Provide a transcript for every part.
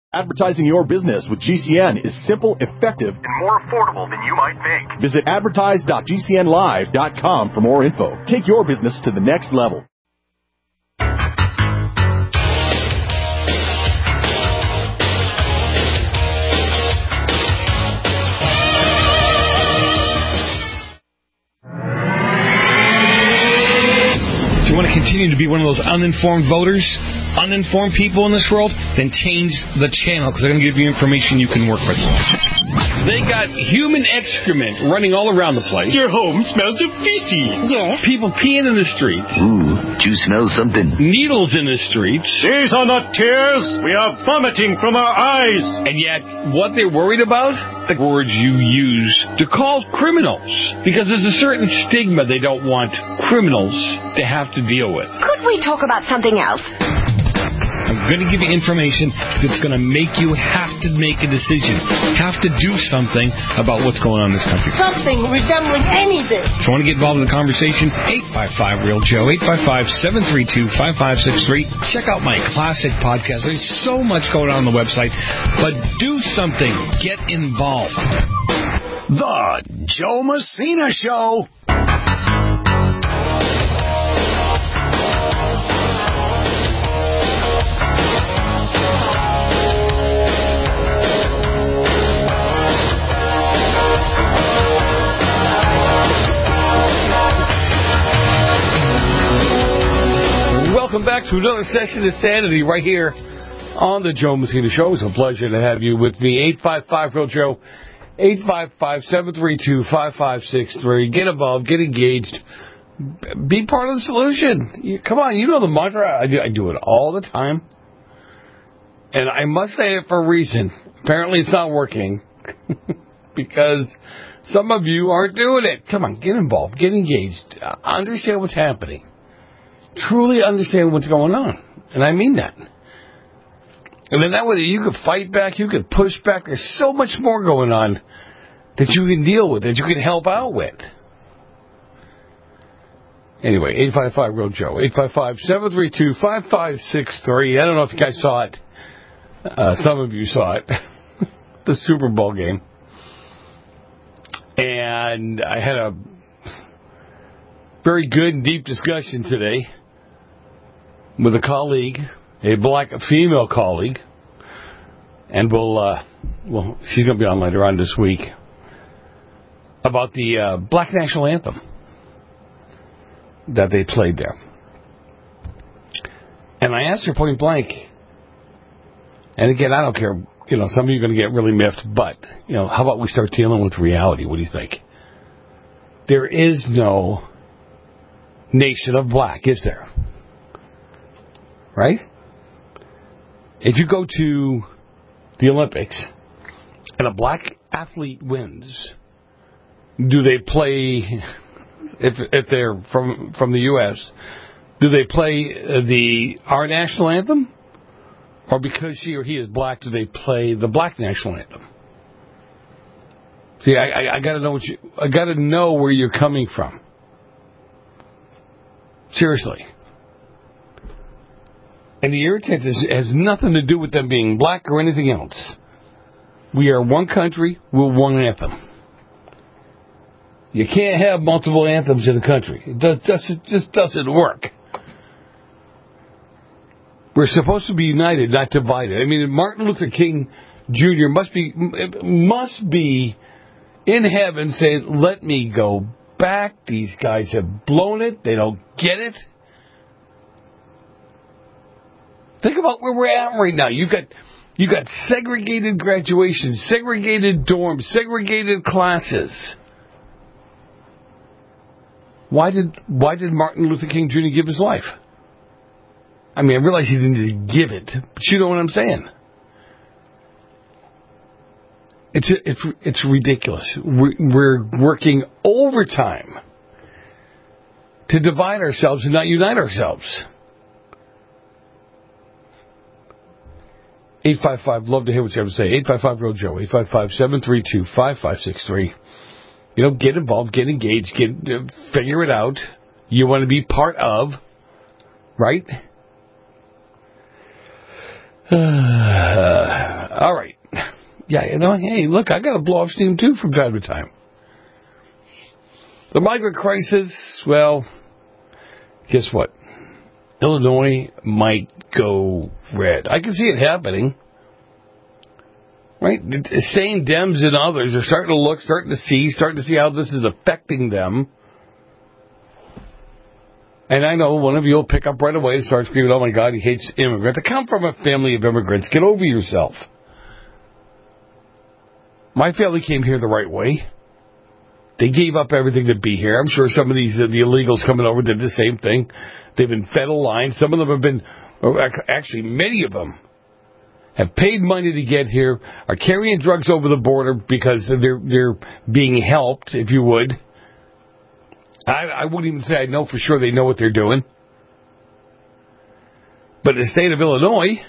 Advertising your business with GCN is simple, effective, and more affordable than you might think. Visit advertise.gcnlive.com for more info. Take your business to the next level. If you want to continue to be one of those uninformed voters, uninformed people in this world, then change the channel, because they're going to give you information you can work with. They got human excrement running all around the place. Your home smells of feces. Yes. People peeing in the streets. Ooh, do you smell something? Needles in the streets. These are not tears. We are vomiting from our eyes. And yet, what they're worried about? The words you use to call criminals. Because there's a certain stigma they don't want criminals to have to deal with. Could we talk about something else? I'm going to give you information that's going to make you have to make a decision, have to do something about what's going on in this country. Something resembling anything. If you want to get involved in the conversation, 855-REAL-JOE, 855-732-5563. Check out my classic podcast. There's so much going on the website, but do something. Get involved. The Joe Messina Show. Welcome back to another session of Sanity right here on the Joe Messina Show. It's a pleasure to have you with me. 855-REAL-JOE, 855-732-5563. Get involved, get engaged, be part of the solution. Come on, you know the mantra. I do it all the time. And I must say it for a reason. Apparently it's not working because some of you aren't doing it. Come on, get involved, get engaged, understand what's happening. Truly understand what's going on. And I mean that. And then that way you could fight back, you could push back. There's so much more going on that you can deal with, that you can help out with. Anyway, 855-REAL-JOE, 855-732-5563. I don't know if you guys saw it. Some of you saw it. The Super Bowl game. And I had a very good and deep discussion today with a colleague, a black female colleague, and she's going to be on later on this week, about the Black National Anthem that they played there. And I asked her point blank, and again, I don't care, some of you are going to get really miffed, but, how about we start dealing with reality? What do you think? There is no nation of black, is there? Right? If you go to the Olympics and a black athlete wins, do they play, if they're from the U.S., do they play our national anthem? Or because she or he is black, do they play the black national anthem? See, I got to know I got to know where you're coming from. Seriously. And the irritant has nothing to do with them being black or anything else. We are one country, we're one anthem. You can't have multiple anthems in a country. It just doesn't work. We're supposed to be united, not divided. I mean, Martin Luther King Jr. must be in heaven saying, let me go back. These guys have blown it. They don't get it. Think about where we're at right now. You got segregated graduation, segregated dorms, segregated classes. Why did Martin Luther King Jr. give his life? I mean, I realize he didn't just give it, but you know what I'm saying. It's ridiculous. We're working overtime to divide ourselves and not unite ourselves. 855, love to hear what you have to say. 855-REAL-JOE, 855-732-5563. Get involved, get engaged, figure it out. You want to be part of, right? All right. Yeah, hey, look, I got to blow off steam, too, from time to time. The migrant crisis, well, guess what? Illinois might go red. I can see it happening. Right? Sane Dems and others are starting to see how this is affecting them. And I know one of you will pick up right away and start screaming, oh my God, he hates immigrants. I come from a family of immigrants. Get over yourself. My family came here the right way. They gave up everything to be here. I'm sure some of the illegals coming over did the same thing. They've been fed a line. Some of them have been, actually many of them, have paid money to get here, are carrying drugs over the border because they're being helped, if you would. I wouldn't even say I know for sure they know what they're doing. But in the state of Illinois,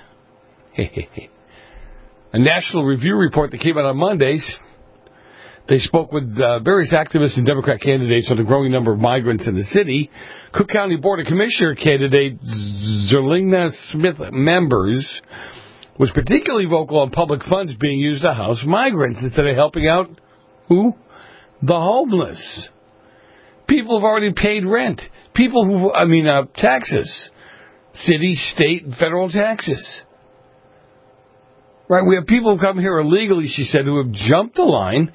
a National Review report that came out on Mondays, they spoke with various activists and Democrat candidates on the growing number of migrants in the city. Cook County Board of Commissioner candidate Zerlina Smith Members was particularly vocal on public funds being used to house migrants instead of helping out, who? The homeless. People who've already paid rent. Taxes. City, state, and federal taxes. Right, we have people who come here illegally, she said, who have jumped the line.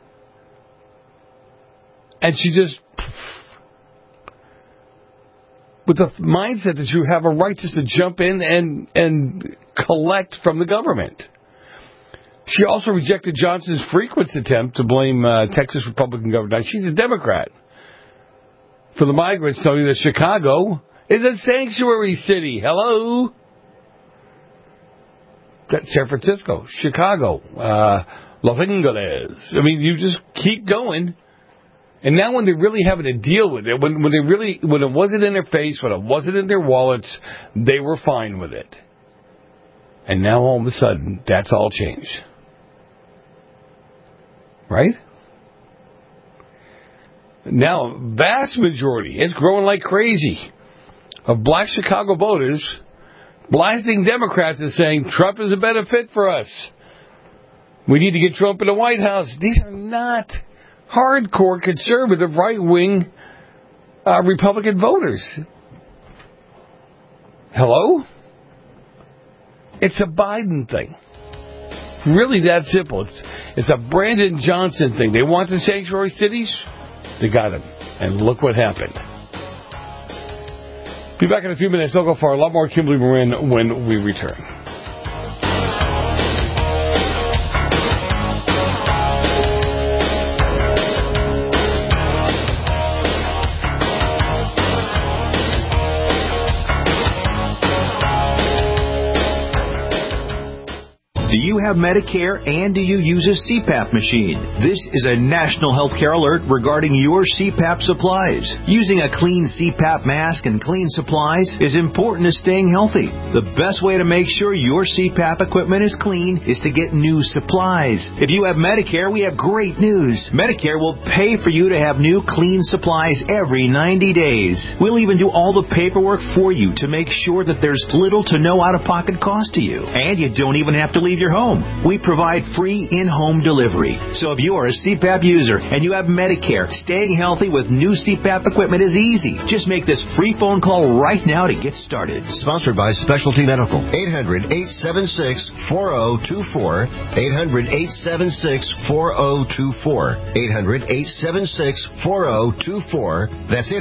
And she just, with the mindset that you have a right just to jump in and collect from the government. She also rejected Johnson's frequent attempt to blame Texas Republican Governor. Now, she's a Democrat. For the migrants, telling that Chicago is a sanctuary city. Hello? That's San Francisco, Chicago, Los Angeles. You just keep going. And now when they're really having to deal with it, when it wasn't in their face, when it wasn't in their wallets, they were fine with it. And now all of a sudden, that's all changed. Right? Now, vast majority, it's growing like crazy, of black Chicago voters blasting Democrats and saying Trump is a better fit for us. We need to get Trump in the White House. These are not hardcore conservative right-wing Republican voters. Hello? It's a Biden thing. Really that simple. It's a Brandon Johnson thing. They want the sanctuary cities. They got him. And look what happened. Be back in a few minutes. Don't go far. A lot more Kimberly Moran when we return. Do you have Medicare and do you use a CPAP machine? This is a national healthcare alert regarding your CPAP supplies. Using a clean CPAP mask and clean supplies is important to staying healthy. The best way to make sure your CPAP equipment is clean is to get new supplies. If you have Medicare, we have great news. Medicare will pay for you to have new clean supplies every 90 days. We'll even do all the paperwork for you to make sure that there's little to no out-of-pocket cost to you. And you don't even have to leave your home. We provide free in-home delivery. So if you are a CPAP user and you have Medicare, staying healthy with new CPAP equipment is easy. Just make this free phone call right now to get started. Sponsored by Specialty Medical. 800-876-4024. 800-876-4024. 800-876-4024. That's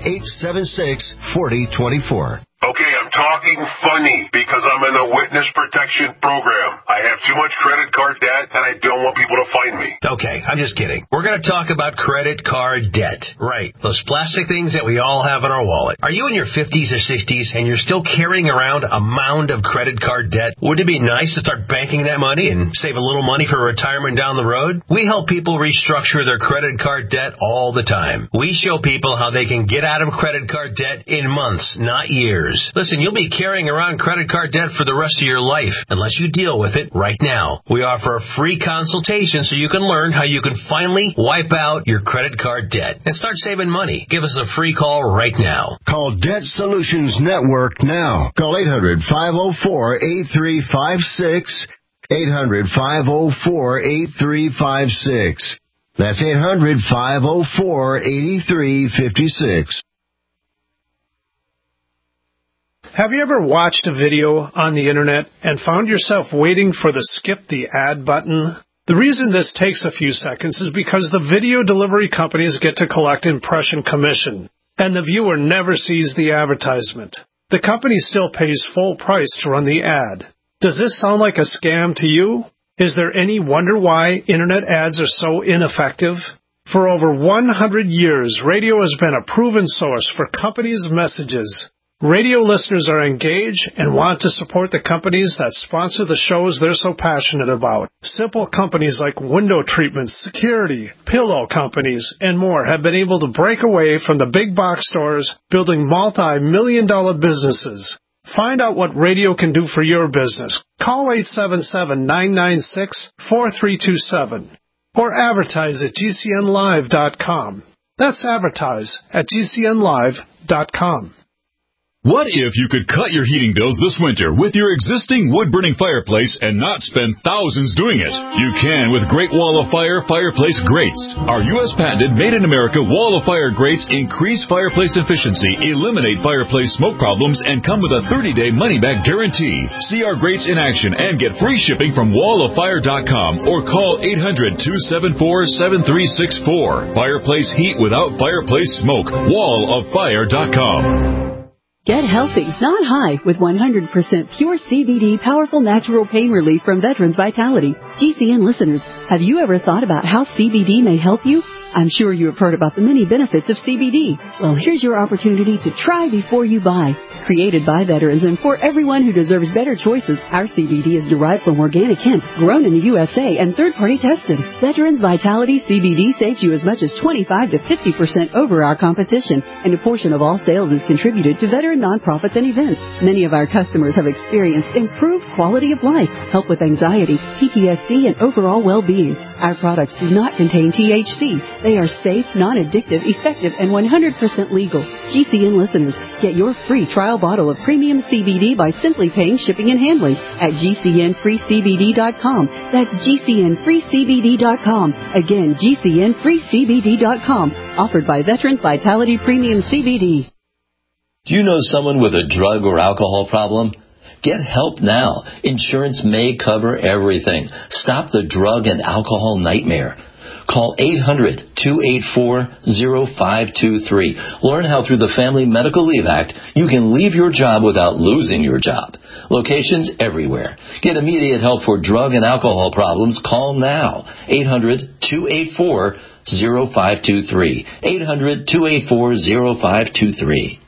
800-876-4024. Okay, I'm talking funny because I'm in a witness protection program. I have too much credit card debt and I don't want people to find me. Okay, I'm just kidding. We're going to talk about credit card debt. Right, those plastic things that we all have in our wallet. Are you in your 50s or 60s and you're still carrying around a mound of credit card debt? Wouldn't it be nice to start banking that money and save a little money for retirement down the road? We help people restructure their credit card debt all the time. We show people how they can get out of credit card debt in months, not years. Listen, you'll be carrying around credit card debt for the rest of your life unless you deal with it right now. We offer a free consultation so you can learn how you can finally wipe out your credit card debt and start saving money. Give us a free call right now. Call Debt Solutions Network now. Call 800-504-8356. 800-504-8356. That's 800-504-8356. Have you ever watched a video on the internet and found yourself waiting for the skip the ad button? The reason this takes a few seconds is because the video delivery companies get to collect impression commission, and the viewer never sees the advertisement. The company still pays full price to run the ad. Does this sound like a scam to you? Is there any wonder why internet ads are so ineffective? For over 100 years, radio has been a proven source for companies' messages. Radio listeners are engaged and want to support the companies that sponsor the shows they're so passionate about. Simple companies like window treatments, security, pillow companies, and more have been able to break away from the big box stores, building multi-million-dollar businesses. Find out what radio can do for your business. Call 877-996-4327 or advertise at GCNlive.com. That's advertise at GCNlive.com. What if you could cut your heating bills this winter with your existing wood-burning fireplace and not spend thousands doing it? You can with Great Wall of Fire fireplace grates. Our U.S. patented made-in-America Wall of Fire grates increase fireplace efficiency, eliminate fireplace smoke problems, and come with a 30-day money-back guarantee. See our grates in action and get free shipping from walloffire.com or call 800-274-7364. Fireplace heat without fireplace smoke. walloffire.com. Get healthy, not high, with 100% pure CBD powerful natural pain relief from Veterans Vitality. GCN listeners, have you ever thought about how CBD may help you? I'm sure you have heard about the many benefits of CBD. Well, here's your opportunity to try before you buy. Created by veterans and for everyone who deserves better choices, our CBD is derived from organic hemp, grown in the USA, and third-party tested. Veterans Vitality CBD saves you as much as 25 to 50% over our competition, and a portion of all sales is contributed to veteran nonprofits and events. Many of our customers have experienced improved quality of life, help with anxiety, PTSD, and overall well-being. Our products do not contain THC. They are safe, non-addictive, effective, and 100% legal. GCN listeners, get your free trial bottle of premium CBD by simply paying shipping and handling at GCNFreeCBD.com. That's GCNFreeCBD.com. Again, GCNFreeCBD.com. Offered by Veterans Vitality Premium CBD. Do you know someone with a drug or alcohol problem? Get help now. Insurance may cover everything. Stop the drug and alcohol nightmare. Call 800-284-0523. Learn how through the Family Medical Leave Act you can leave your job without losing your job. Locations everywhere. Get immediate help for drug and alcohol problems. Call now. 800-284-0523. 800-284-0523.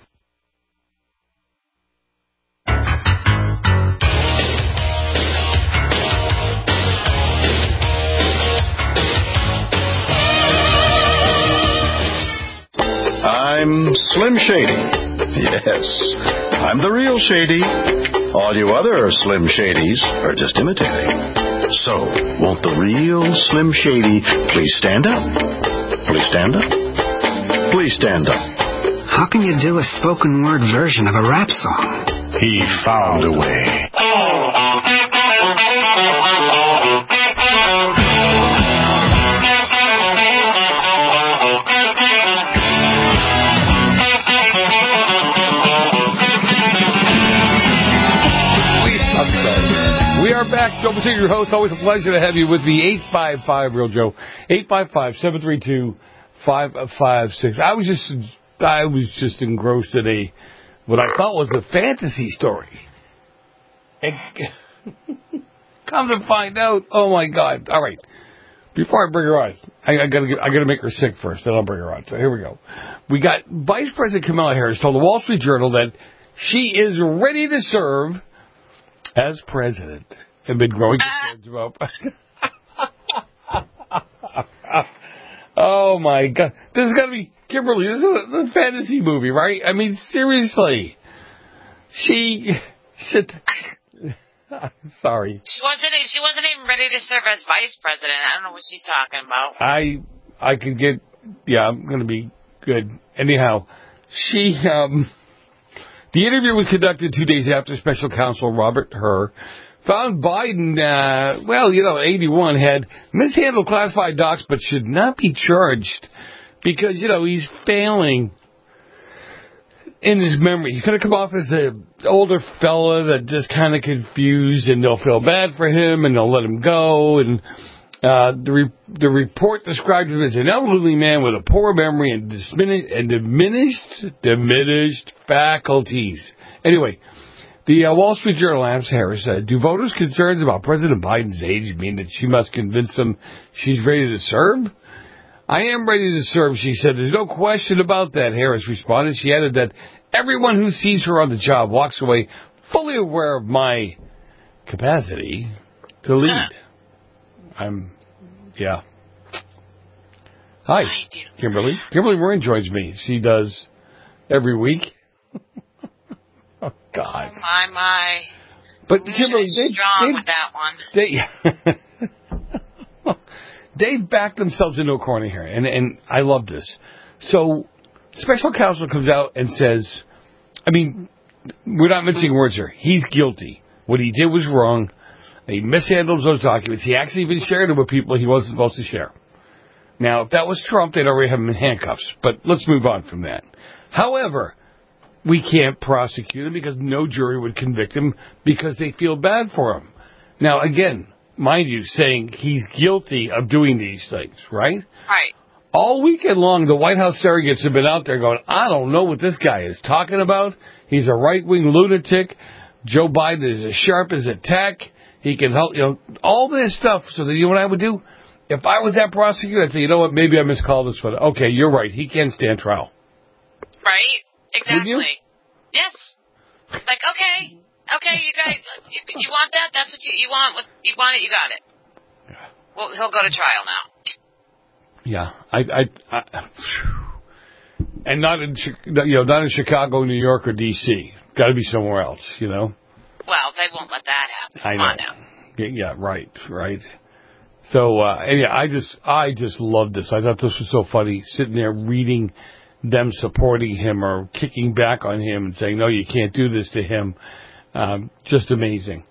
I'm Slim Shady. Yes, I'm the real Shady. All you other Slim Shadys are just imitating. So, won't the real Slim Shady please stand up? Please stand up? Please stand up. How can you do a spoken word version of a rap song? He found a way. We are back. Joe Messina, your host. Always a pleasure to have you with the 855 Real Joe. 855-732-5556. I was just engrossed in what I thought was a fantasy story. And come to find out, oh my God! All right, before I bring her on, I gotta make her sick first, then I'll bring her on. So here we go. We got Vice President Kamala Harris told the Wall Street Journal that she is ready to serve as president, and been growing concerns about. Oh my God! This is gonna be Kimberly. This is a fantasy movie, right? I mean, seriously. She said, "Sorry." She wasn't even ready to serve as vice president. I don't know what she's talking about. I could get. Yeah, I'm gonna be good. Anyhow, the interview was conducted 2 days after Special Counsel Robert Hur found Biden, 81, had mishandled classified docs but should not be charged because, he's failing in his memory. He's going to come off as an older fella that just kind of confused, and they'll feel bad for him, and they'll let him go. And the report described him as an elderly man with a poor memory and diminished faculties. Anyway, the Wall Street Journal asked Harris, do voters' concerns about President Biden's age mean that she must convince them she's ready to serve? I am ready to serve, she said. There's no question about that, Harris responded. She added that everyone who sees her on the job walks away fully aware of my capacity to lead. Hi, Kimberly. Kimberly Moran joins me. She does every week. Oh, God. Oh, my. But Kimberly, strong with that one. They backed themselves into a corner here, and I love this. So, special counsel comes out and says, we're not mincing words here. He's guilty. What he did was wrong. He mishandled those documents. He actually even shared them with people he wasn't supposed to share. Now, if that was Trump, they'd already have him in handcuffs. But let's move on from that. However, we can't prosecute him because no jury would convict him because they feel bad for him. Now, again, mind you, saying he's guilty of doing these things, right? Right. All weekend long, the White House surrogates have been out there going, I don't know what this guy is talking about. He's a right-wing lunatic. Joe Biden is as sharp as a tack. He can help, all this stuff. So that, you know what I would do? If I was that prosecutor, I'd say, you know what, maybe I miscalled this one. Okay, you're right. He can't stand trial. Right? Exactly. Would you? Yes. Like, okay, you guys, you want that? That's what you want. You want it, you got it. Yeah. Well, he'll go to trial now. Yeah, and not in Chicago, New York, or D.C. Got to be somewhere else, Well, they won't let that happen. I know. Come on now. Yeah, right. So, I just loved this. I thought this was so funny, sitting there reading them supporting him or kicking back on him and saying, no, you can't do this to him. Just amazing.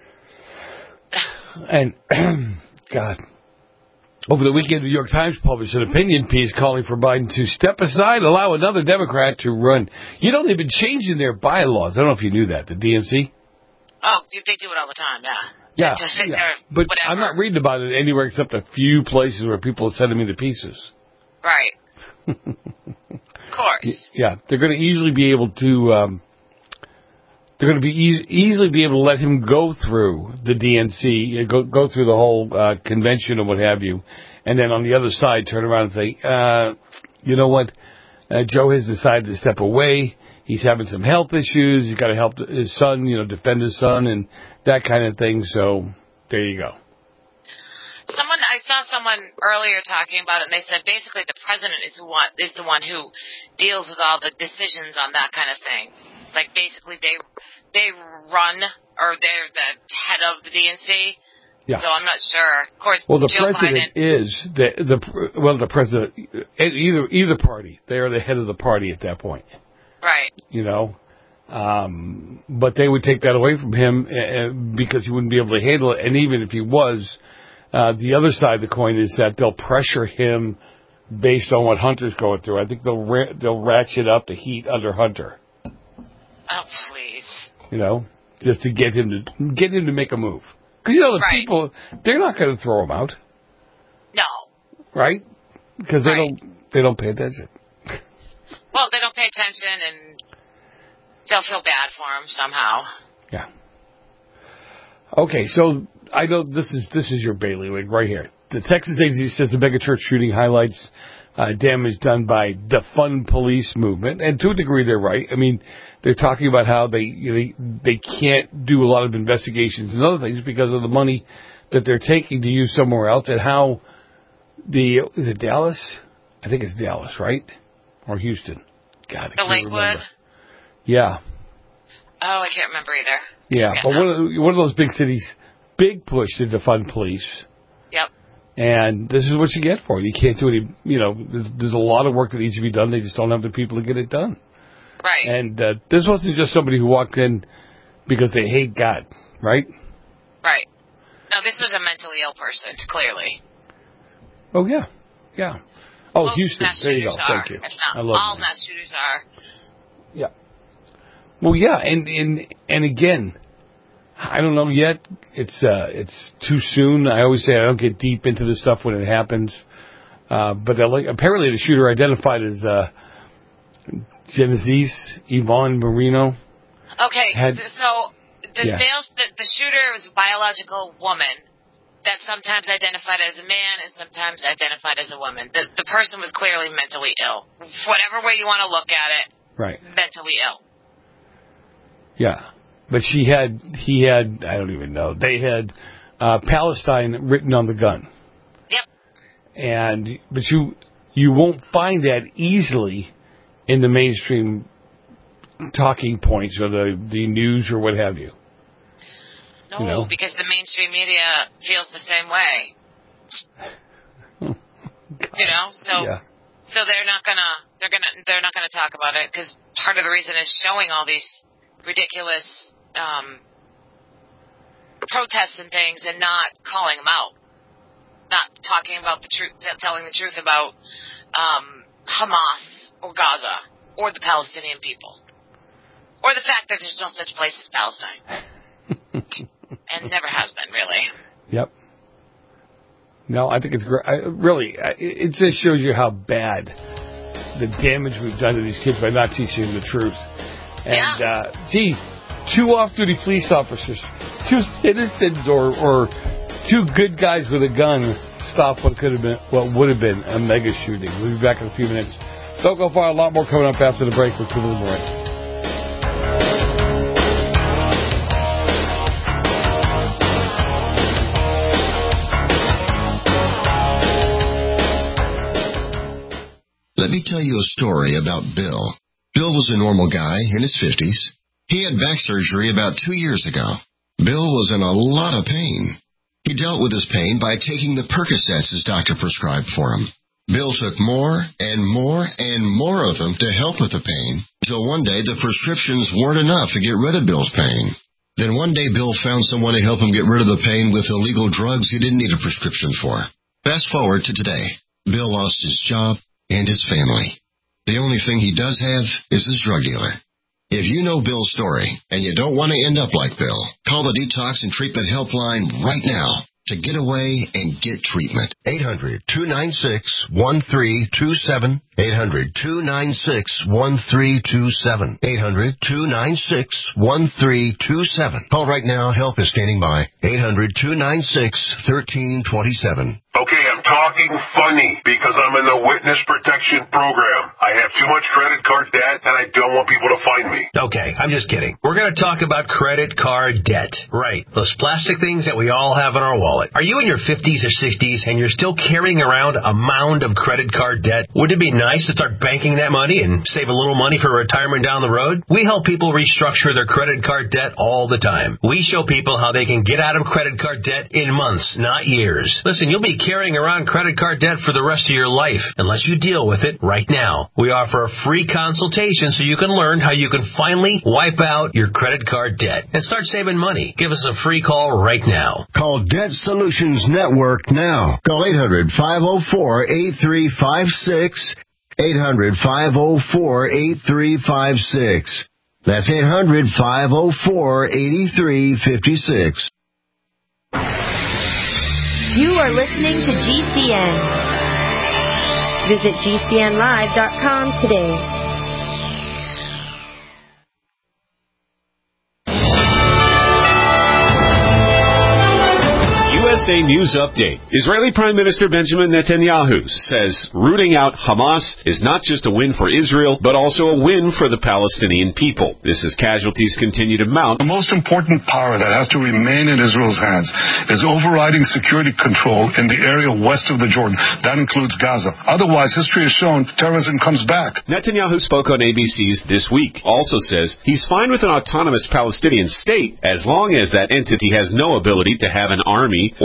And, God. Over the weekend, the New York Times published an opinion piece calling for Biden to step aside, allow another Democrat to run. You don't even change in their bylaws. I don't know if you knew that, the DNC. Oh, they do it all the time, yeah. Yeah, to sit there, but whatever. I'm not reading about it anywhere except a few places where people are sending me the pieces. Right. Of course. Yeah, they're going to easily be able to. They're going to be easily be able to let him go through the DNC, go through the whole convention and what have you, and then on the other side turn around and say, you know what, Joe has decided to step away. He's having some health issues. He's got to help his son, defend his son and that kind of thing. So there you go. I saw someone earlier talking about it, and they said basically the president is the one who deals with all the decisions on that kind of thing. Like basically they run, or they're the head of the DNC. Yeah. So I'm not sure. Of course, well, the Joe president Biden is the president. Either party, they are the head of the party at that point. Right. But they would take that away from him because he wouldn't be able to handle it. And even if he was, the other side of the coin is that they'll pressure him based on what Hunter's going through. I think they'll ratchet up the heat under Hunter. Oh, please. Just to get him to make a move. Because the people, they're not going to throw him out. No. Right? Because they don't pay attention. Well, they don't pay attention, and they'll feel bad for him somehow. Yeah. Okay, so I know this is your bailiwick right here. The Texas agency says the megachurch shooting highlights damage done by the Fund Police movement, and to a degree they're right. I mean, they're talking about how they can't do a lot of investigations and other things because of the money that they're taking to use somewhere else, and how is it Dallas? I think it's Dallas, right? Or Houston. God, I can't Lakewood? remember. Yeah. Oh, I can't remember either. Yeah, but one of those big cities, big push to defund police. Yep. And this is what you get for it. You can't do any, there's a lot of work that needs to be done. They just don't have the people to get it done. Right. And this wasn't just somebody who walked in because they hate God, right? Right. No, this was a mentally ill person, clearly. Oh, yeah. Yeah. Oh, Most Houston. mass There you go. shooters are. Thank you. If not I love all you. mass shooters are. Yeah. Well, yeah, and again, I don't know yet. It's too soon. I always say I don't get deep into this stuff when it happens. But apparently the shooter identified as Genesis Yvonne Marino. Okay, so the shooter was a biological woman that sometimes identified as a man and sometimes identified as a woman. The person was clearly mentally ill. Whatever way you want to look at it, right? Mentally ill. Yeah, but he had, I don't even know. They had Palestine written on the gun. Yep. But you won't find that easily in the mainstream talking points or the news or what have you. No, because the mainstream media feels the same way. So they're not gonna talk about it because part of the reason is showing all these ridiculous protests and things and not calling them out, not talking about the truth, telling the truth about Hamas or Gaza or the Palestinian people or the fact that there's no such place as Palestine. And never has been, really. Yep. No, I think it's great. It just shows you how bad the damage we've done to these kids by not teaching them the truth. And, two off-duty police officers, two citizens or two good guys with a gun stopped what would have been a mega shooting. We'll be back in a few minutes. Don't go far. A lot more coming up after the break with Cleveland Morning. Let me tell you a story about Bill. Bill was a normal guy in his 50s. He had back surgery about 2 years ago. Bill was in a lot of pain. He dealt with his pain by taking the Percocets his doctor prescribed for him. Bill took more and more and more of them to help with the pain, until one day the prescriptions weren't enough to get rid of Bill's pain. Then one day Bill found someone to help him get rid of the pain with illegal drugs he didn't need a prescription for. Fast forward to today. Bill lost his job and his family. The only thing he does have is his drug dealer. If you know Bill's story and you don't want to end up like Bill, call the Detox and Treatment Helpline right now to get away and get treatment. 800-296-1327. 800-296-1327. 800-296-1327. Call right now. Help is standing by. 800-296-1327. Okay, I'm talking funny because I'm in the witness protection program. I have too much credit card debt and I don't want people to find me. Okay, I'm just kidding. We're going to talk about credit card debt. Right. Those plastic things that we all have in our wallet. Are you in your 50s or 60s and you're still carrying around a mound of credit card debt? Wouldn't it be nice to start banking that money and save a little money for retirement down the road? We help people restructure their credit card debt all the time. We show people how they can get out of credit card debt in months, not years. Listen, you'll be carrying around credit card debt for the rest of your life unless you deal with it right now. We offer a free consultation so you can learn how you can finally wipe out your credit card debt and start saving money. Give us a free call right now. Call Debt Solutions Network now. Call 800-504-8356. 800-504-8356. That's 800-504-8356. You are listening to GCN. Visit GCNlive.com today. USA News Update. Israeli Prime Minister Benjamin Netanyahu says rooting out Hamas is not just a win for Israel, but also a win for the Palestinian people. This as casualties continue to mount. The most important power that has to remain in Israel's hands is overriding security control in the area west of the Jordan. That includes Gaza. Otherwise, history has shown terrorism comes back. Netanyahu spoke on ABC's This Week. Also says he's fine with an autonomous Palestinian state as long as that entity has no ability to have an army or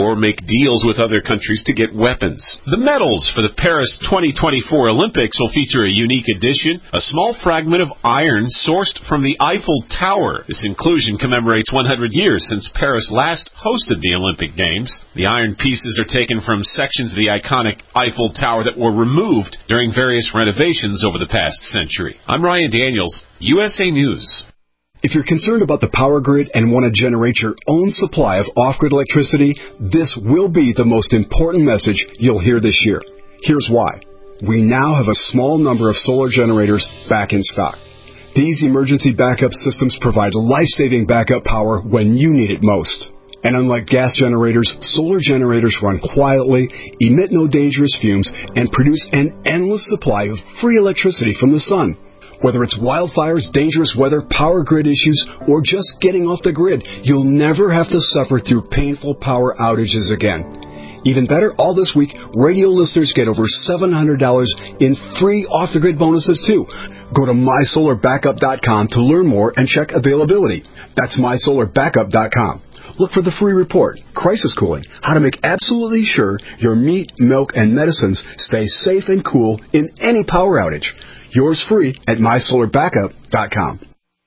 or make deals with other countries to get weapons. The medals for the Paris 2024 Olympics will feature a unique addition, a small fragment of iron sourced from the Eiffel Tower. This inclusion commemorates 100 years since Paris last hosted the Olympic Games. The iron pieces are taken from sections of the iconic Eiffel Tower that were removed during various renovations over the past century. I'm Ryan Daniels, USA News. If you're concerned about the power grid and want to generate your own supply of off-grid electricity, this will be the most important message you'll hear this year. Here's why. We now have a small number of solar generators back in stock. These emergency backup systems provide life-saving backup power when you need it most. And unlike gas generators, solar generators run quietly, emit no dangerous fumes, and produce an endless supply of free electricity from the sun. Whether it's wildfires, dangerous weather, power grid issues, or just getting off the grid, you'll never have to suffer through painful power outages again. Even better, all this week, radio listeners get over $700 in free off-the-grid bonuses, too. Go to mysolarbackup.com to learn more and check availability. That's mysolarbackup.com. Look for the free report, Crisis Cooling, how to make absolutely sure your meat, milk, and medicines stay safe and cool in any power outage. Yours free at mysolarbackup.com.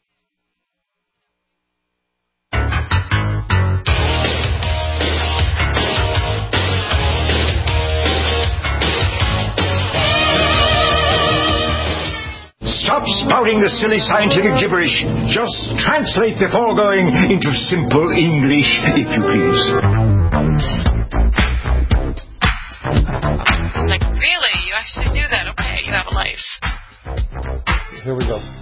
Stop spouting the silly scientific gibberish. Just translate the foregoing into simple English, if you please. It's like, really? You actually do that? Okay, you have a life. Here we go.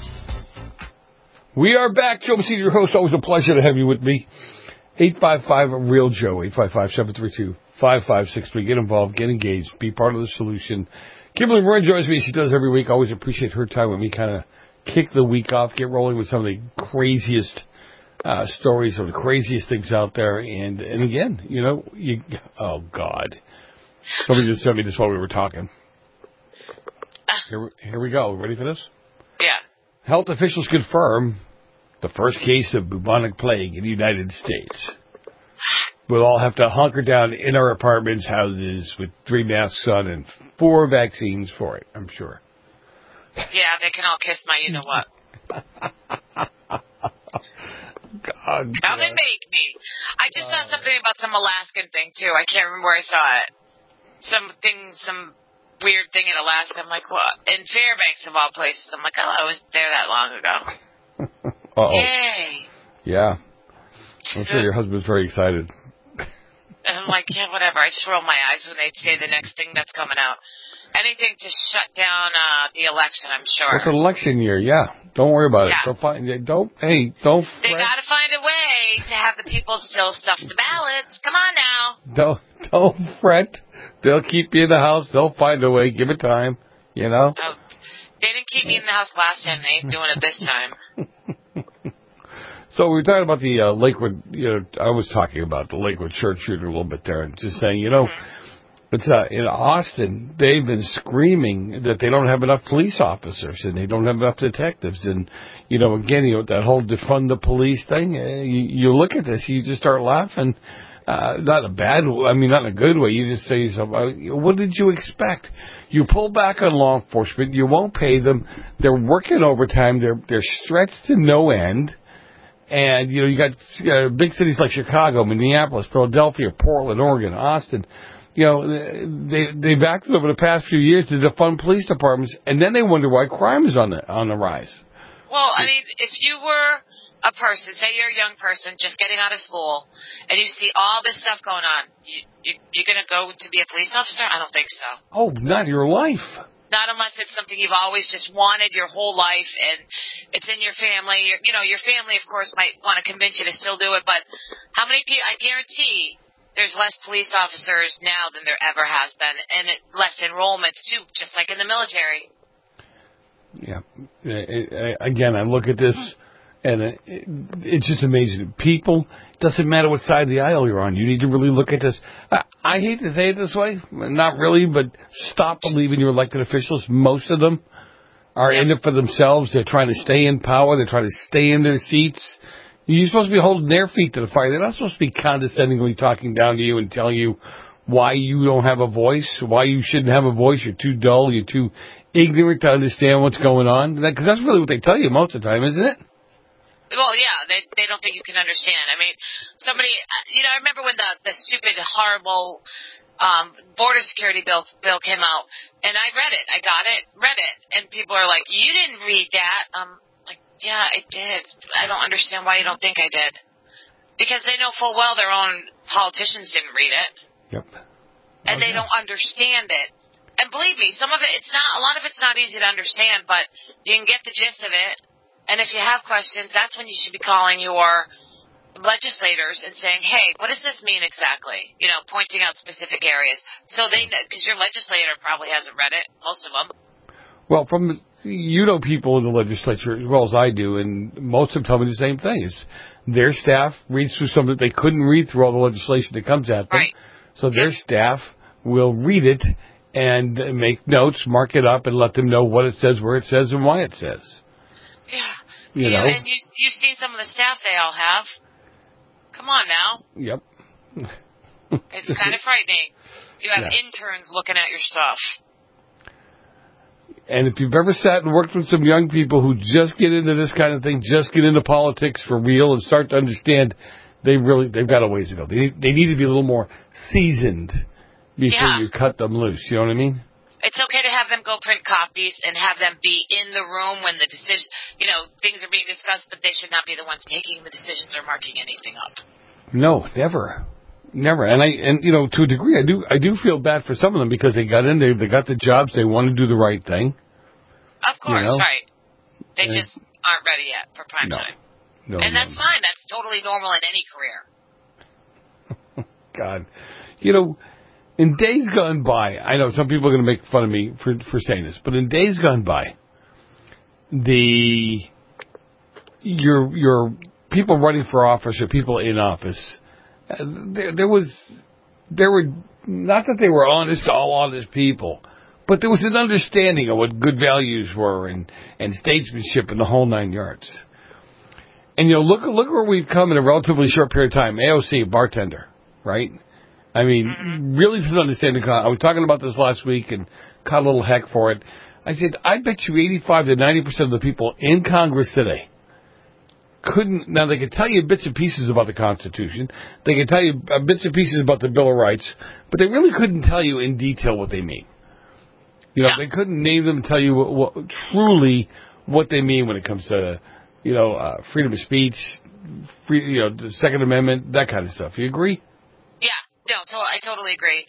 We are back. Joe Messina, your host. Always a pleasure to have you with me. 855-REAL-JOE, 855-732-5563. Get involved, get engaged, be part of the solution. Kimberly Moran joins me. She does every week. Always appreciate her time with me. Kind of kick the week off, get rolling with some of the craziest stories or the craziest things out there. And again, you know, oh, God. Somebody just sent me this while we were talking. Here we go. Ready for this? Yeah. Health officials confirm the first case of bubonic plague in the United States. We'll all have to hunker down in our apartments, houses, with 3 masks on and 4 vaccines for it, I'm sure. Yeah, they can all kiss my you-know-what. God. Come and make me. I just saw something about some Alaskan thing, too. I can't remember where I saw it. Some weird thing in Alaska. I'm like, what? In Fairbanks, of all places. I'm like, oh, I was there that long ago. Uh-oh. Yay. Yeah. I'm sure your husband's very excited. And I'm like, yeah, whatever. I just roll my eyes when they say the next thing that's coming out. Anything to shut down the election, I'm sure. It's an election year, yeah. Don't worry about it. Don't They fret. got to find a way to have the people still stuff the ballots. Come on now. Don't fret. They'll keep you in the house. They'll find a way. Give it time. You know? Oh, they didn't keep me in the house last time. They ain't doing it this time. So we were talking about the Lakewood, I was talking about the Lakewood church shooter a little bit there, and just saying, it's in Austin, they've been screaming that they don't have enough police officers and they don't have enough detectives. And, again, that whole defund the police thing, you look at this, you just start laughing. Not in a good way. You just say to yourself, what did you expect? You pull back on law enforcement, you won't pay them, they're working overtime, they're stretched to no end. And, you got big cities like Chicago, Minneapolis, Philadelphia, Portland, Oregon, Austin. They've acted over the past few years to defund police departments, and then they wonder why crime is on the rise. Well, I mean, if you were a person, say you're a young person just getting out of school, and you see all this stuff going on, you're going to go to be a police officer? I don't think so. Oh, not your life. Not unless it's something you've always just wanted your whole life, and it's in your family. Your family, of course, might want to convince you to still do it, but how many people, I guarantee there's less police officers now than there ever has been, and less enrollments, too, just like in the military. Yeah. Again, I look at this, and it's just amazing. People, doesn't matter what side of the aisle you're on. You need to really look at this. I hate to say it this way, not really, but stop believing your elected officials. Most of them are in it for themselves. They're trying to stay in power. They're trying to stay in their seats. You're supposed to be holding their feet to the fire. They're not supposed to be condescendingly talking down to you and telling you why you don't have a voice, why you shouldn't have a voice. You're too dull. You're too ignorant to understand what's going on. Because that's really what they tell you most of the time, isn't it? Well, yeah, they don't think you can understand. I mean, somebody, I remember when the stupid, horrible border security bill came out, and I read it. I got it, read it, and people are like, "You didn't read that." Like, yeah, I did. I don't understand why you don't think I did. Because they know full well their own politicians didn't read it. Yep. And they don't understand it. And believe me, a lot of it's not easy to understand, but you can get the gist of it. And if you have questions, that's when you should be calling your legislators and saying, hey, what does this mean exactly? Pointing out specific areas. So because your legislator probably hasn't read it, most of them. Well, people in the legislature as well as I do, and most of them tell me the same thing. Is their staff reads through something that they couldn't read through all the legislation that comes at them. Right. So their staff will read it and make notes, mark it up, and let them know what it says, where it says, and why it says. Yeah. And you've seen some of the staff they all have. Come on now. Yep. It's kind of frightening. You have interns looking at your stuff. And if you've ever sat and worked with some young people who just get into this kind of thing, just get into politics for real and start to understand, they've got a ways to go. They need to be a little more seasoned before you cut them loose. You know what I mean? It's okay to have them go print copies and have them be in the room when the decision, things are being discussed, but they should not be the ones making the decisions or marking anything up. No, never. And to a degree, I do feel bad for some of them because they got in there, they got the jobs, they want to do the right thing. Of course, right. They just aren't ready yet for prime time. No, that's fine. That's totally normal in any career. God. In days gone by, I know some people are going to make fun of me for saying this, but in days gone by, your people running for office or people in office, there were not that they were all honest people, but there was an understanding of what good values were and statesmanship and the whole 9 yards. And look where we've come in a relatively short period of time. AOC, bartender, right? I mean, really doesn't understand the I was talking about this last week and caught a little heck for it. I said, I bet you 85 to 90% of the people in Congress today now they could tell you bits and pieces about the Constitution, they could tell you bits and pieces about the Bill of Rights, but they really couldn't tell you in detail what they mean. They couldn't name them and tell you what they mean when it comes to, freedom of speech, the Second Amendment, that kind of stuff. You agree? No, I totally agree.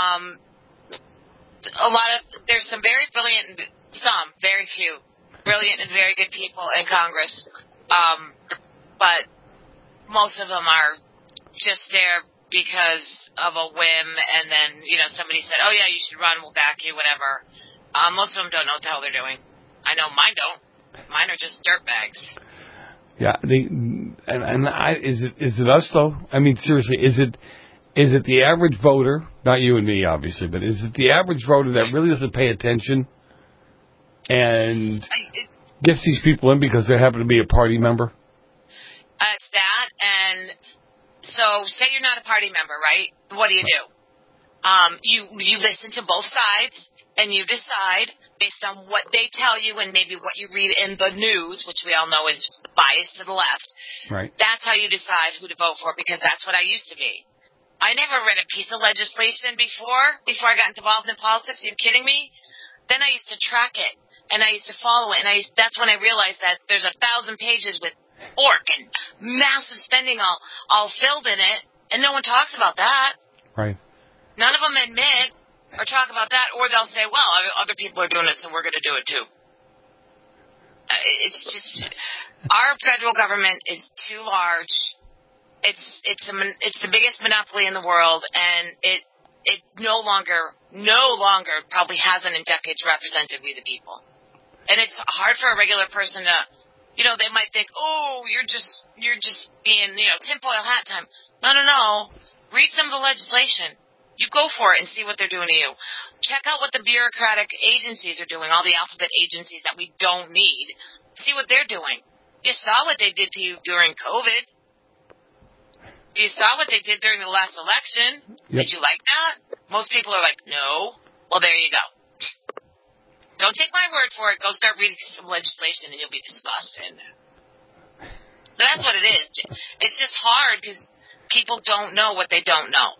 There's some very brilliant, very few brilliant and very good people in Congress, but most of them are just there because of a whim, and then, somebody said, oh yeah, you should run, we'll back you, whatever. Most of them don't know what the hell they're doing. I know mine don't. Mine are just dirtbags. Yeah, is it us though? I mean, seriously, is it the average voter, not you and me, obviously, but is it the average voter that really doesn't pay attention and gets these people in because they happen to be a party member? It's that, and so say you're not a party member, right? What do? You listen to both sides, and you decide based on what they tell you and maybe what you read in the news, which we all know is biased to the left. Right. That's how you decide who to vote for, because that's what I used to be. I never read a piece of legislation before I got involved in politics. Are you kidding me? Then I used to track it, and I used to follow it, and that's when I realized that there's 1,000 pages with orc and massive spending all filled in it, and no one talks about that. Right. None of them admit or talk about that, or they'll say, well, other people are doing it, so we're going to do it too. It's just, our federal government is too large. It's the biggest monopoly in the world, and it no longer probably hasn't in decades represented we the people. And it's hard for a regular person to, they might think, oh, you're just being, tinfoil hat time. No. Read some of the legislation. You go for it and see what they're doing to you. Check out what the bureaucratic agencies are doing, all the alphabet agencies that we don't need. See what they're doing. You saw what they did to you during COVID. You saw what they did during the last election. Yep. Did you like that? Most people are like, no. Well, there you go. Don't take my word for it. Go start reading some legislation and you'll be disgusted. So that's what it is. It's just hard because people don't know what they don't know.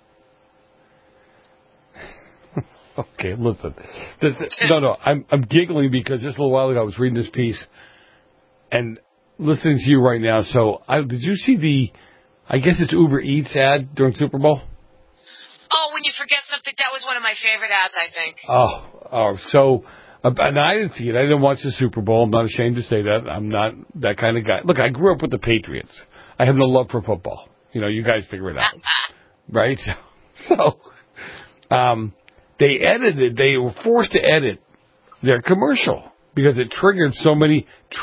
Okay, listen. I'm giggling because just a little while ago I was reading this piece and listening to you right now. So, did you see I guess it's Uber Eats ad during Super Bowl? Oh, when you forget something, that was one of my favorite ads, I think. So, and I didn't see it. I didn't watch the Super Bowl. I'm not ashamed to say that. I'm not that kind of guy. Look, I grew up with the Patriots. I have no love for football. You guys figure it out. Right? So, they were forced to edit their commercial because it triggered so many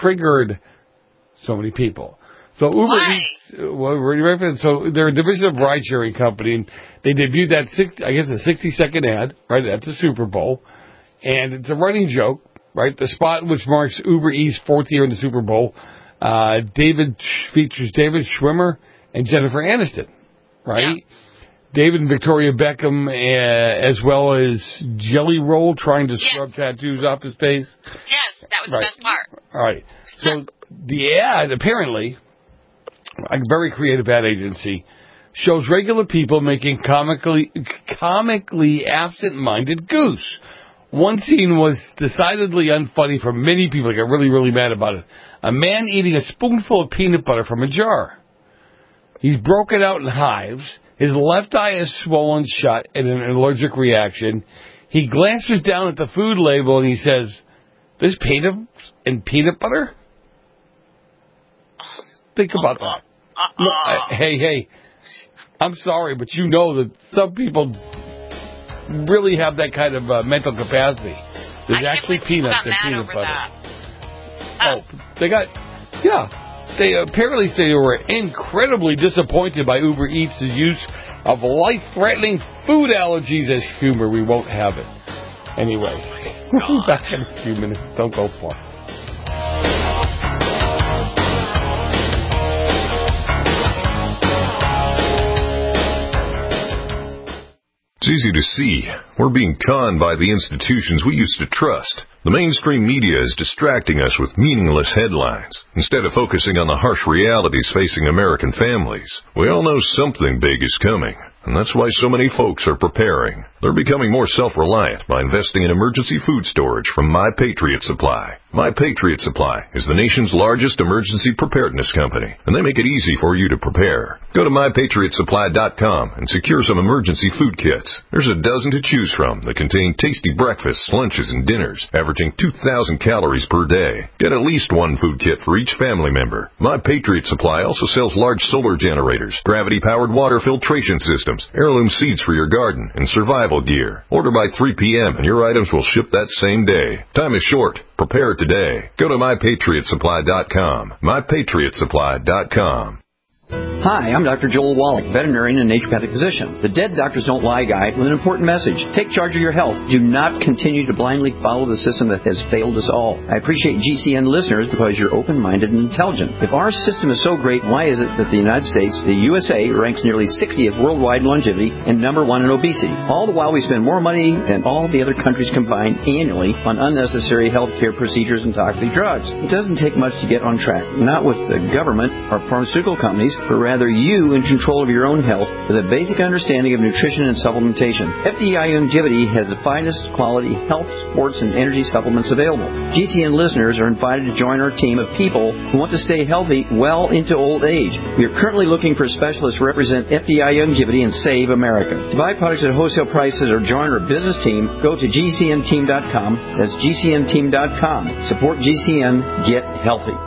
people. So Uber Eats, so they're a division of ride-sharing company, and they debuted that a 60-second ad right at the Super Bowl, and it's a running joke, right? The spot, which marks Uber Eats' 4th year in the Super Bowl, features David Schwimmer and Jennifer Aniston, right? Yeah. David and Victoria Beckham, as well as Jelly Roll trying to scrub tattoos off his face. Yes, that was the best part. All right. So the ad, apparently, a very creative ad agency, shows regular people making comically absent-minded goose. One scene was decidedly unfunny for many people. They got really, really mad about it. A man eating a spoonful of peanut butter from a jar. He's broken out in hives. His left eye is swollen shut in an allergic reaction. He glances down at the food label and he says, "There's peanut and peanut butter?" Think about that. Look, hey, I'm sorry, but you know that some people really have that kind of mental capacity. There's actually peanuts and peanut butter. They were incredibly disappointed by Uber Eats' use of life-threatening food allergies as humor. We won't have it. Anyway, we'll be back in a few minutes. Don't go far. It's easy to see. We're being conned by the institutions we used to trust. The mainstream media is distracting us with meaningless headlines, instead of focusing on the harsh realities facing American families. We all know something big is coming, and that's why so many folks are preparing. They're becoming more self-reliant by investing in emergency food storage from My Patriot Supply. My Patriot Supply is the nation's largest emergency preparedness company, and they make it easy for you to prepare. Go to MyPatriotSupply.com and secure some emergency food kits. There's a dozen to choose from that contain tasty breakfasts, lunches, and dinners, averaging 2,000 calories per day. Get at least one food kit for each family member. My Patriot Supply also sells large solar generators, gravity-powered water filtration systems, heirloom seeds for your garden, and survival gear. Order by 3 p.m. and your items will ship that same day. Time is short. Prepare today. Go to MyPatriotSupply.com. MyPatriotSupply.com. Hi, I'm Dr. Joel Wallach, veterinarian and naturopathic physician. The Dead Doctors Don't Lie guide with an important message. Take charge of your health. Do not continue to blindly follow the system that has failed us all. I appreciate GCN listeners because you're open-minded and intelligent. If our system is so great, why is it that the United States, the USA, ranks nearly 60th worldwide in longevity and number 1 in obesity? All the while we spend more money than all the other countries combined annually on unnecessary healthcare procedures and toxic drugs. It doesn't take much to get on track. Not with the government or pharmaceutical companies, but rather you in control of your own health with a basic understanding of nutrition and supplementation. FDI Longevity has the finest quality health, sports, and energy supplements available. GCN listeners are invited to join our team of people who want to stay healthy well into old age. We are currently looking for specialists to represent FDI Longevity and Save America. To buy products at wholesale prices or join our business team, go to GCNteam.com. That's GCNteam.com. Support GCN. Get healthy.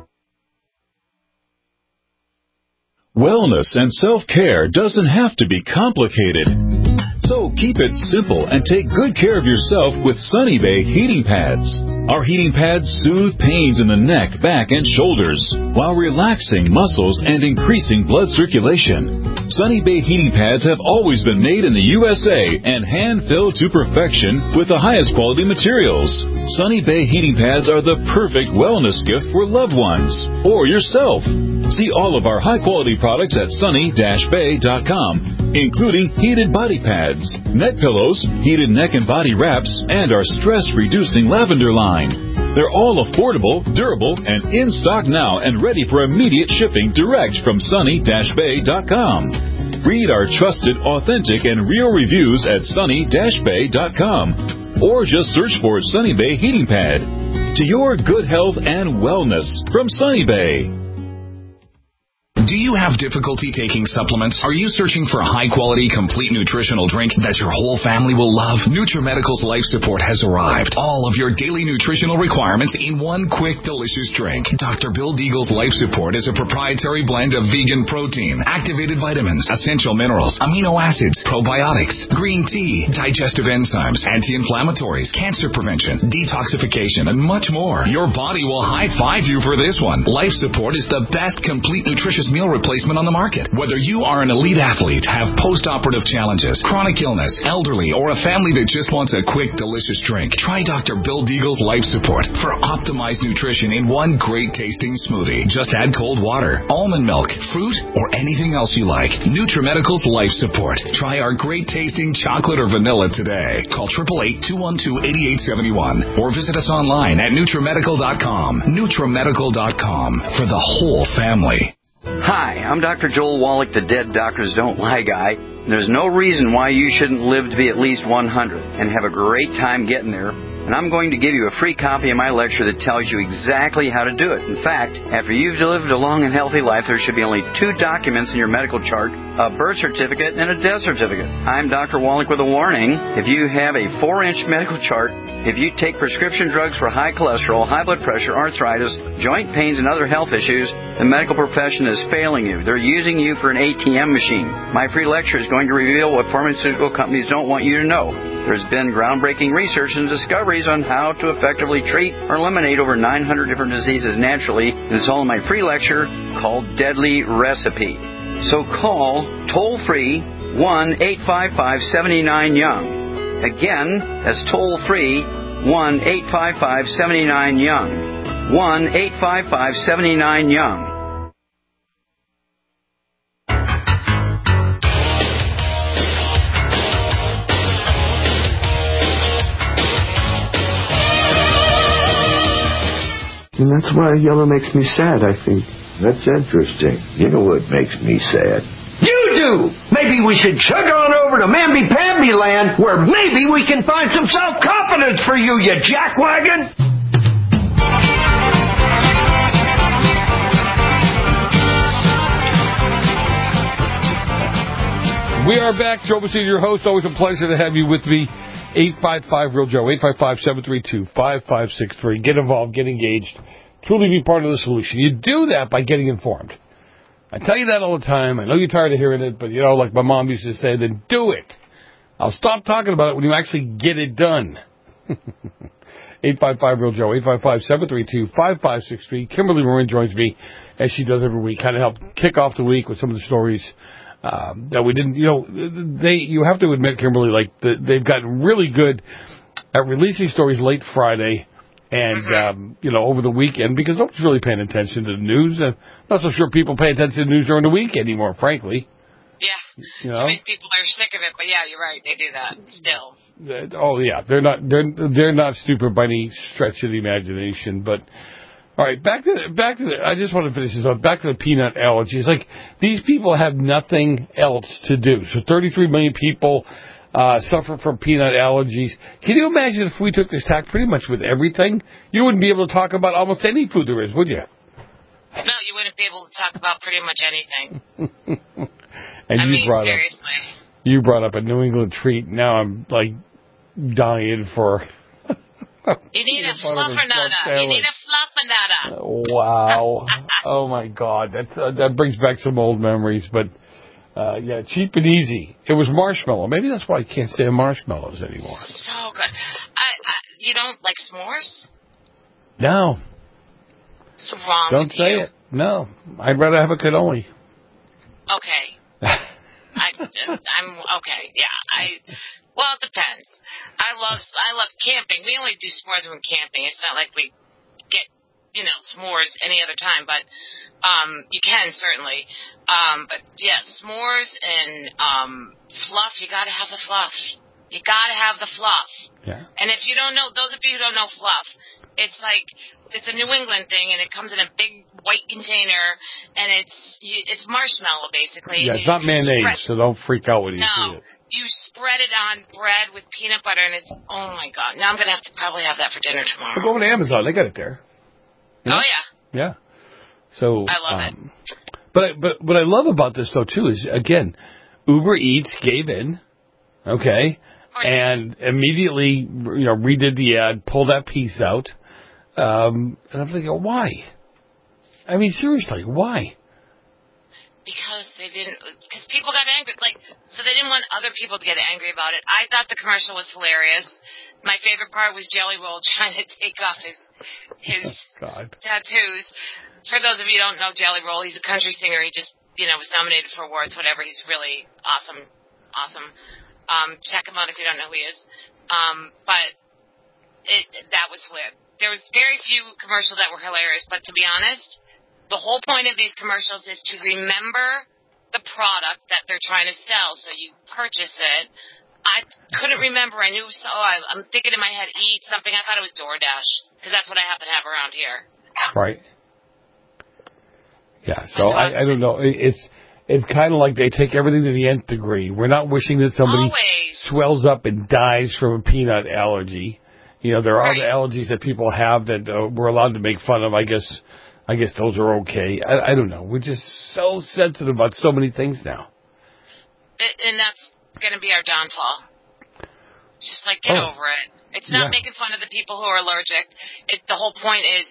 Wellness and self-care doesn't have to be complicated. So keep it simple and take good care of yourself with Sunny Bay heating pads. Our heating pads soothe pains in the neck, back, and shoulders while relaxing muscles and increasing blood circulation. Sunny Bay heating pads have always been made in the USA and hand-filled to perfection with the highest quality materials. Sunny Bay heating pads are the perfect wellness gift for loved ones or yourself. See all of our high-quality products at sunny-bay.com, including heated body pads, neck pillows, heated neck and body wraps, and our stress-reducing lavender line. They're all affordable, durable, and in stock now and ready for immediate shipping direct from sunny-bay.com. Read our trusted, authentic, and real reviews at sunny-bay.com or just search for Sunny Bay Heating Pad. To your good health and wellness from Sunny Bay. Do you have difficulty taking supplements? Are you searching for a high-quality, complete nutritional drink that your whole family will love? NutriMedical's Life Support has arrived. All of your daily nutritional requirements in one quick, delicious drink. Dr. Bill Deagle's Life Support is a proprietary blend of vegan protein, activated vitamins, essential minerals, amino acids, probiotics, green tea, digestive enzymes, anti-inflammatories, cancer prevention, detoxification, and much more. Your body will high-five you for this one. Life Support is the best complete nutritious meal replacement on the market. Whether you are an elite athlete, have post-operative challenges, chronic illness, elderly, or a family that just wants a quick, delicious drink, try Dr. Bill Deagle's Life Support for optimized nutrition in one great-tasting smoothie. Just add cold water, almond milk, fruit, or anything else you like. NutriMedical's Life Support. Try our great-tasting chocolate or vanilla today. Call 888-212-8871 or visit us online at NutriMedical.com. NutriMedical.com for the whole family. Hi, I'm Dr. Joel Wallach, the Dead Doctors Don't Lie guy. There's no reason why you shouldn't live to be at least 100 and have a great time getting there. And I'm going to give you a free copy of my lecture that tells you exactly how to do it. In fact, after you've lived a long and healthy life, there should be only 2 documents in your medical chart, a birth certificate and a death certificate. I'm Dr. Wallach with a warning. If you have a 4-inch medical chart, if you take prescription drugs for high cholesterol, high blood pressure, arthritis, joint pains, and other health issues, the medical profession is failing you. They're using you for an ATM machine. My free lecture is going to reveal what pharmaceutical companies don't want you to know. There's been groundbreaking research and discoveries on how to effectively treat or eliminate over 900 different diseases naturally, and it's all in my free lecture called Deadly Recipe. So call toll-free 1-855-79-YOUNG. Again, that's toll-free 1-855-79-YOUNG. 1-855-79-YOUNG. And that's why yellow makes me sad, I think. That's interesting. You know what makes me sad? You do! Maybe we should chug on over to Mamby-Pamby land where maybe we can find some self-confidence for you, you jackwagon! We are back. Joe Messina, your host. Always a pleasure to have you with me. 855-REAL-JOE, 855-732-5563. Get involved, get engaged, truly be part of the solution. You do that by getting informed. I tell you that all the time. I know you're tired of hearing it, but, you know, like my mom used to say, then do it. I'll stop talking about it when you actually get it done. 855-REAL-JOE, 855-732-5563. Kimberly Marin joins me, as she does every week, kind of help kick off the week with some of the stories that we didn't, you know, you have to admit, Kimberly, like they've gotten really good at releasing stories late Friday and, you know, over the weekend because nobody's really paying attention to the news. I'm not so sure people pay attention to the news during the week anymore, frankly. Yeah. You know? So many people are sick of it, but yeah, you're right. They do that still. Oh, yeah. They're not stupid by any stretch of the imagination, but all right, back to the, I just want to finish this up. Back to the peanut allergies. Like, these people have nothing else to do. So 33 million people suffer from peanut allergies. Can you imagine if we took this tack pretty much with everything? You wouldn't be able to talk about almost any food there is, would you? No, you wouldn't be able to talk about pretty much anything. And seriously. You brought up a New England treat. Now I'm, like, dying for... You need a fluffernutter. You need a fluffernutter. Wow. Oh, my God. That brings back some old memories. But, yeah, cheap and easy. It was marshmallow. Maybe that's why I can't stand marshmallows anymore. So good. You don't like s'mores? No. What's wrong Don't with say you? it. No. I'd rather have a cannoli. Okay. I'm okay. Yeah. Well, it depends. I love camping. We only do s'mores when camping. It's not like we get, s'mores any other time, but you can certainly. But yeah, s'mores and fluff, you gotta have the fluff. You gotta have the fluff. Yeah. And if you don't know, those of you who don't know fluff, it's a New England thing, and it comes in a big white container, and it's marshmallow basically. Yeah, it's not mayonnaise, so don't freak out when you see it. You spread it on bread with peanut butter, and it's, oh my God. Now I'm going to have to probably have that for dinner tomorrow. Go over to Amazon. They got it there. Oh, yeah. Yeah. So I love it. But what I love about this, though, too, is, again, Uber Eats gave in, okay, and immediately, redid the ad, pulled that piece out. And I'm thinking, why? I mean, seriously, why? Because people got angry. So they didn't want other people to get angry about it. I thought the commercial was hilarious. My favorite part was Jelly Roll trying to take off his tattoos. For those of you who don't know Jelly Roll, he's a country singer. He just, was nominated for awards, whatever. He's really awesome. Check him out if you don't know who he is. But that was hilarious. There was very few commercials that were hilarious, but to be honest, the whole point of these commercials is to remember the product that they're trying to sell, so you purchase it. I couldn't remember. I'm thinking in my head, eat something. I thought it was DoorDash, because that's what I happen to have around here. Right. Yeah, so I don't know. It's kind of like they take everything to the nth degree. We're not wishing that somebody swells up and dies from a peanut allergy. There are other allergies that people have that we're allowed to make fun of. I guess those are okay. I don't know. We're just so sensitive about so many things now. And that's going to be our downfall. Just get over it. It's not making fun of the people who are allergic. The whole point is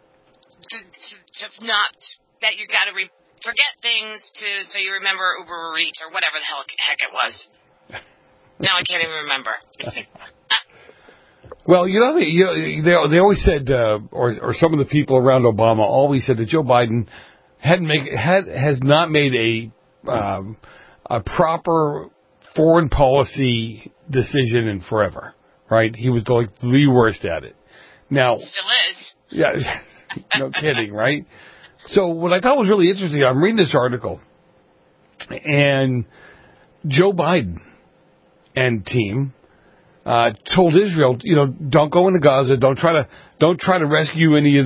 to not that you got to forget things so you remember Uber Eats or whatever the heck it was. Now I can't even remember. Well, they always said, or some of the people around Obama always said that Joe Biden has not made a proper foreign policy decision in forever. Right? He was the worst at it. Now, still is. Yeah, no kidding, right? So what I thought was really interesting, I'm reading this article, and Joe Biden and team told Israel, don't go into Gaza, don't try to rescue any of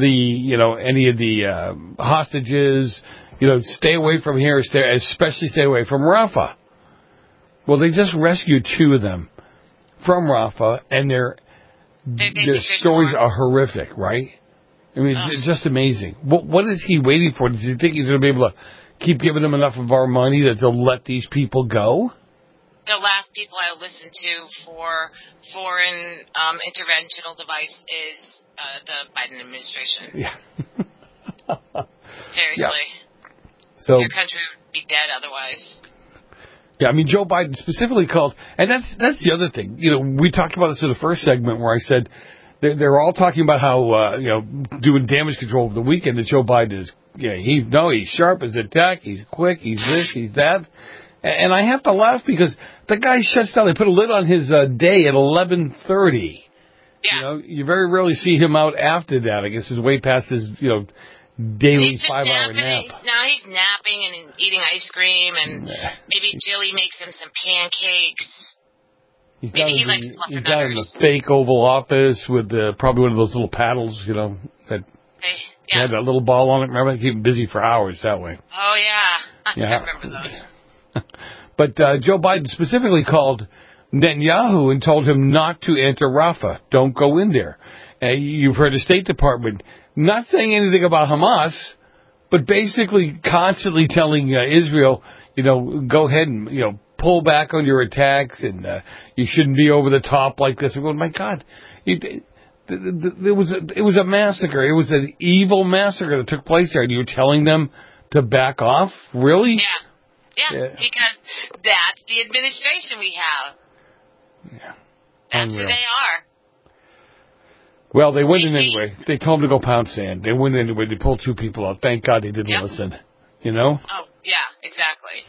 the hostages, stay away from here, especially stay away from Rafah. Well, they just rescued 2 of them from Rafah, and their stories are horrific, right? I mean, it's just amazing. What is he waiting for? Does he think he's going to be able to keep giving them enough of our money that they'll let these people go? The last people I listened to for foreign interventional device is the Biden administration. Yeah. Seriously. Yeah. So, your country would be dead otherwise. Yeah, I mean, Joe Biden specifically called, and that's the other thing. We talked about this in the first segment where I said they're all talking about how doing damage control over the weekend. That Joe Biden is, he's sharp as a tack, he's quick, he's this, he's that. And I have to laugh because the guy shuts down. They put a lid on his day at 11:30. Yeah. You very rarely see him out after that. I guess he's way past his daily 5-hour nap. Now he's napping and eating ice cream, and maybe Jilly makes him some pancakes. Maybe he likes fluffernutters. He's down in the fake Oval Office with probably one of those little paddles, that had that little ball on it. Remember, keep him busy for hours that way. Oh yeah, I remember those. But Joe Biden specifically called Netanyahu and told him not to enter Rafah. Don't go in there. You've heard the State Department not saying anything about Hamas, but basically constantly telling Israel, go ahead and, pull back on your attacks, and you shouldn't be over the top like this. I'm going, my God, it was a massacre. It was an evil massacre that took place there, and you're telling them to back off? Really? Yeah, because that's the administration we have. Yeah. That's who they are. Well, they went in anyway. They told them to go pound sand. They went anyway. They pulled 2 people out. Thank God they didn't listen. You know? Oh, yeah, exactly.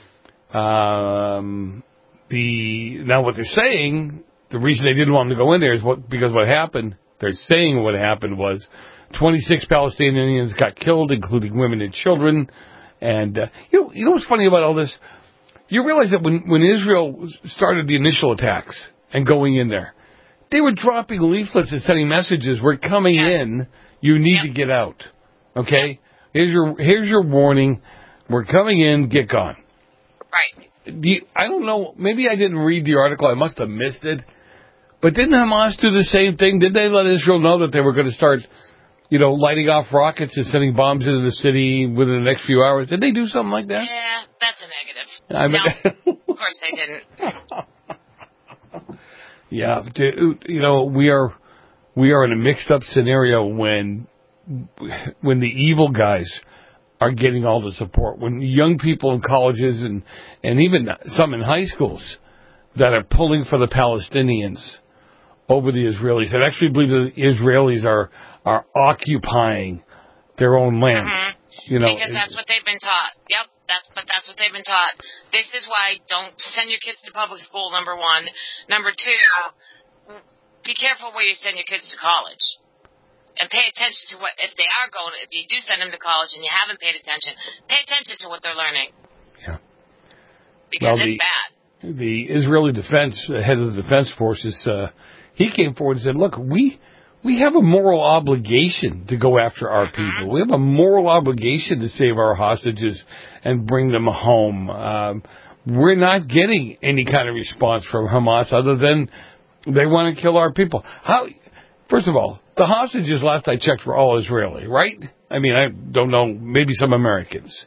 Now what they're saying, the reason they didn't want them to go in there is because what happened. They're saying what happened was 26 Palestinians got killed, including women and children. And you know what's funny about all this? You realize that when Israel started the initial attacks and going in there, they were dropping leaflets and sending messages. We're coming in. You need to get out. Okay? Here's your warning. We're coming in. Get gone. Right. I don't know. Maybe I didn't read the article. I must have missed it. But didn't Hamas do the same thing? Did they let Israel know that they were going to start, lighting off rockets and sending bombs into the city within the next few hours? Did they do something like that? Yeah, that's a negative. No, of course they didn't. Yeah, we are in a mixed up scenario when the evil guys are getting all the support. When young people in colleges and even some in high schools that are pulling for the Palestinians over the Israelis, I actually believe the Israelis are occupying their own land. Mm-hmm. Because that's what they've been taught. Yep. That's what they've been taught. This is why don't send your kids to public school, number 1. Number 2, be careful where you send your kids to college. And pay attention to if you do send them to college and you haven't paid attention, pay attention to what they're learning. Yeah. Because it's bad. The Israeli head of the defense forces, he came forward and said, look, we have a moral obligation to go after our people. We have a moral obligation to save our hostages and bring them home. We're not getting any kind of response from Hamas other than they want to kill our people. First of all, the hostages, last I checked, were all Israeli, right? I mean, I don't know, maybe some Americans.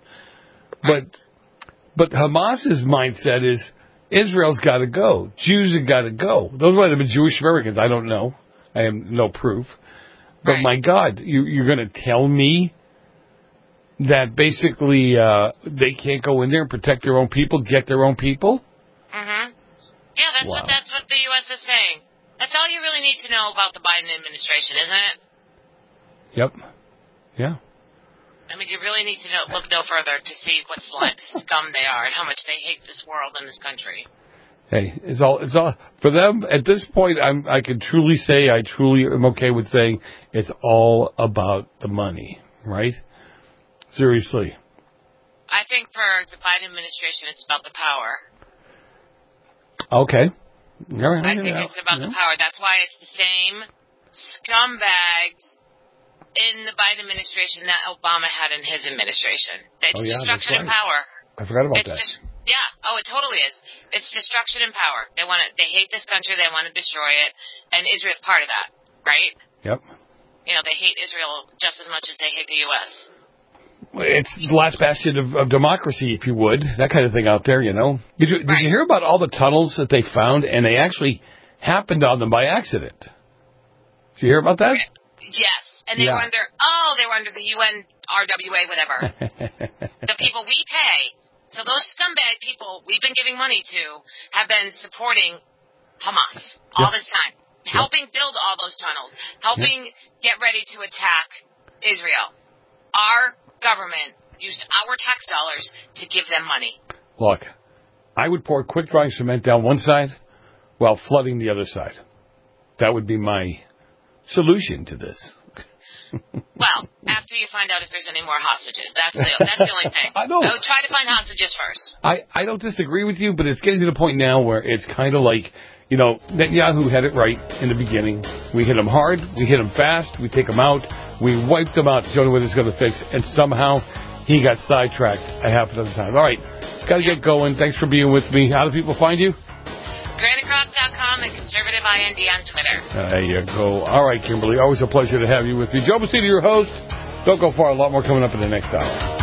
But Hamas's mindset is Israel's got to go. Jews have got to go. Those might have been Jewish Americans. I don't know. I have no proof. But my God, you're going to tell me that basically they can't go in there and protect their own people, get their own people? Mm-hmm. Yeah, that's what the U.S. is saying. That's all you really need to know about the Biden administration, isn't it? Yep. Yeah. I mean, you really need to look no further to see what scum they are and how much they hate this world and this country. Hey, it's all for them at this point. I can truly say I truly am okay with saying it's all about the money, right? Seriously. I think for the Biden administration, it's about the power. Okay. I think it's about the power. That's why it's the same scumbags in the Biden administration that Obama had in his administration. It's destruction and power. I forgot about that. It totally is. It's destruction and power. They hate this country. They want to destroy it, and Israel's part of that, right? Yep. They hate Israel just as much as they hate the U.S. It's the last bastion of democracy, if you would. That kind of thing out there, Did you hear about all the tunnels that they found, and they actually happened on them by accident? Did you hear about that? Yes. And they were under the UN RWA, whatever. The people we pay. So those scumbag people we've been giving money to have been supporting Hamas all this time. Helping build all those tunnels. Helping get ready to attack Israel. Our government used our tax dollars to give them money. Look, I would pour quick-drying cement down one side while flooding the other side. That would be my solution to this. Well, after you find out if there's any more hostages. That's the only thing. I know. Try to find hostages first. I don't disagree with you, but it's getting to the point now where it's kind of like, Netanyahu had it right in the beginning. We hit him hard. We hit him fast. We take him out. We wiped him out. It's the only way this is going to fix. And somehow he got sidetracked a half a dozen times. All right. Got to get going. Thanks for being with me. How do people find you? GraniteCrop.com and ConservativeIND on Twitter. There you go. All right, Kimberly. Always a pleasure to have you with me. Joe Bacino, your host. Don't go far. A lot more coming up in the next hour.